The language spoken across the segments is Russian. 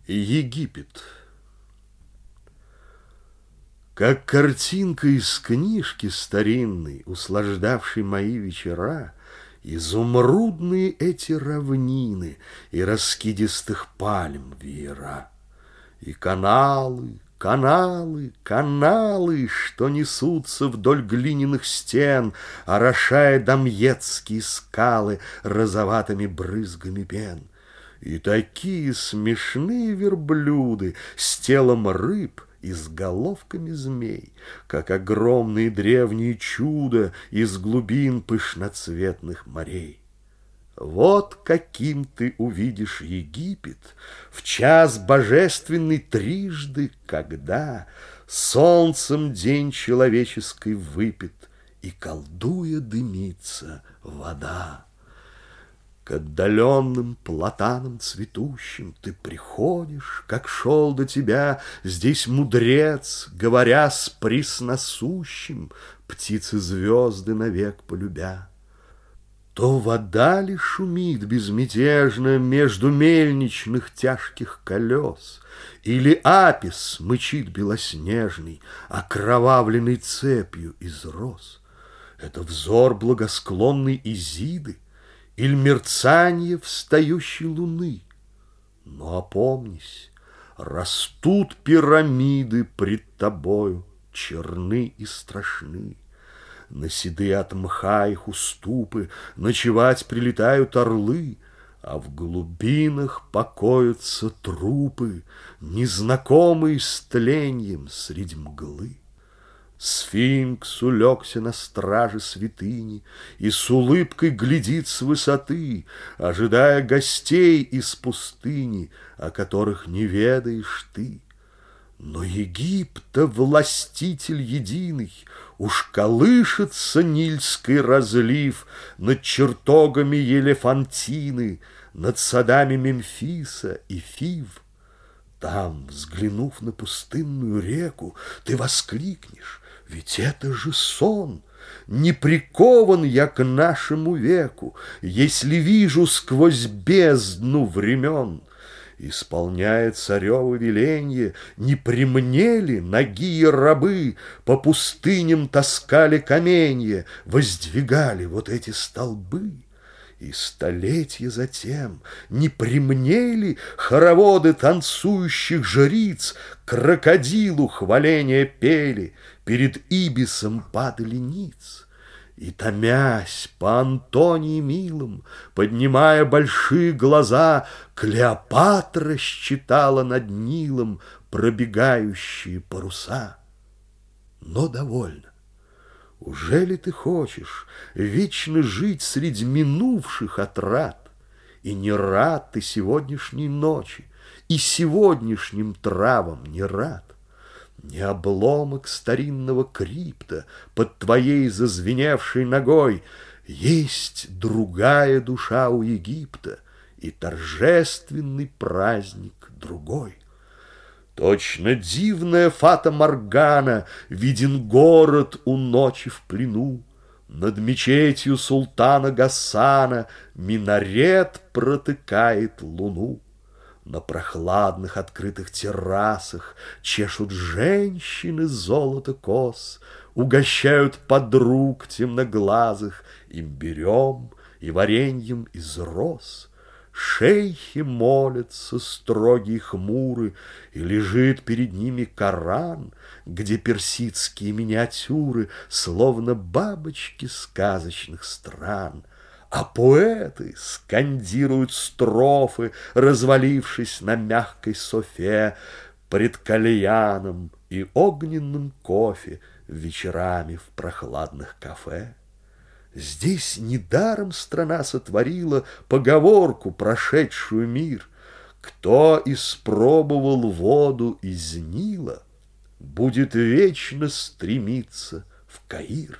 Египет. Как картинка из книжки старинной, услаждавшей мои вечера, изумрудные эти равнины и раскидистых пальм веера. И каналы, каналы, каналы, что несутся вдоль глиняных стен, орошая дамьетские скалы розоватыми брызгами пен. И такие смешные верблюды с телом рыб и с головками змей, как огромные древние чуда из глубин пышноцветных морей. Вот каким ты увидишь Египет в час божественный трижды, когда солнцем день человеческий выпит и, колдуя, дымится вода. К отдаленным платанам цветущим ты приходишь, как шел до тебя здесь мудрец, говоря с пресносущим, птицы звезды навек полюбя. То вода ли шумит безмятежно между мельничных тяжких колес, или Апис мычит белоснежный, окровавленный цепью из роз? Это взор благосклонной Изиды, или мерцанье встающей луны? Но опомнись, растут пирамиды пред тобою, черны и страшны. На седые от мха их уступы ночевать прилетают орлы, а в глубинах покоятся трупы, незнакомые с тленьем среди мглы. Сфинкс улегся на страже святыни и с улыбкой глядит с высоты, ожидая гостей из пустыни, о которых не ведаешь ты. Но Египта властитель единый, уж колышется Нильский разлив над чертогами Елефантины, над садами Мемфиса и Фив. Там, взглянув на пустынную реку, ты воскликнешь: ведь это же сон! Не прикован я к нашему веку, если вижу сквозь бездну времен. Исполняя царево веленье, не при мне ли нагие рабы по пустыням таскали каменья, воздвигали вот эти столбы? И столетия затем не при мне ли хороводы танцующих жриц крокодилу хваления пели, перед ибисом падали ниц? И, томясь по Антонии милым, поднимая большие глаза, Клеопатра считала над Нилом пробегающие паруса. Но довольно. Ужели ты хочешь вечно жить среди минувших отрад? И не рад ты сегодняшней ночи, и сегодняшним травам не рад? Не обломок старинного крипта под твоей зазвеневшей ногой, есть другая душа у Египта и торжественный праздник другой. Точно дивная фата-моргана виден город у ночи в плену. Над мечетью султана Гасана минарет протыкает луну. На прохладных открытых террасах чешут женщины золото кос, угощают подруг темноглазых имбирем и вареньем из роз. Шейхи молятся строгие хмуры, и лежит перед ними Коран, где персидские миниатюры, словно бабочки сказочных стран. А поэты скандируют строфы, развалившись на мягкой софе, пред кальяном и огненным кофе вечерами в прохладных кафе. Здесь недаром страна сотворила поговорку, прошедшую мир: кто испробовал воду из Нила, будет вечно стремиться в Каир.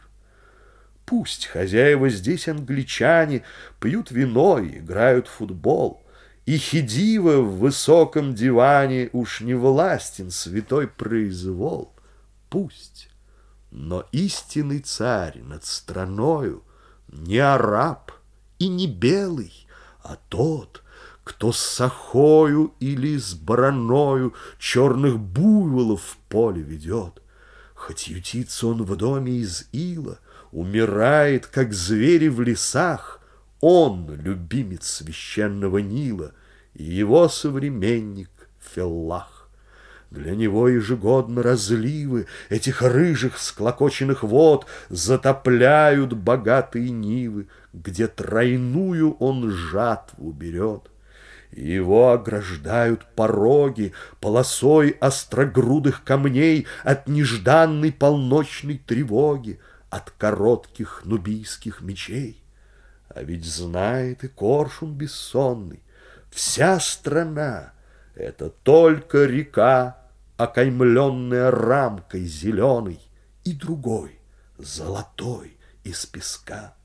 Пусть хозяева здесь англичане пьют вино и играют в футбол, и Хидива в высоком диване уж не властен святой произвол. Пусть, но истинный царь над страною не араб и не белый, а тот, кто с сахою или с бараною черных буйволов в поле ведет. Хоть ютится он в доме из ила, умирает, как звери в лесах, он любимец священного Нила и его современник Феллах. Для него ежегодно разливы этих рыжих всклокоченных вод затопляют богатые нивы, где тройную он жатву берет. Его ограждают пороги полосой острогрудых камней от нежданной полночной тревоги, от коротких нубийских мечей. А ведь знает и коршун бессонный, вся страна — это только река, окаймленная рамкой зеленой, и другой, золотой, из песка.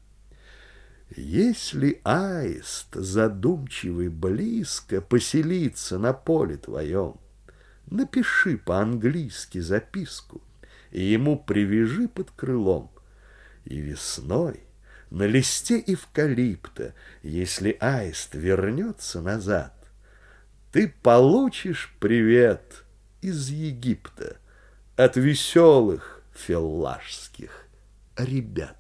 Если аист, задумчивый, близко поселится на поле твоем, напиши по-английски записку и ему привяжи под крылом. И весной на листе эвкалипта, если аист вернется назад, ты получишь привет из Египта от веселых феллашских ребят.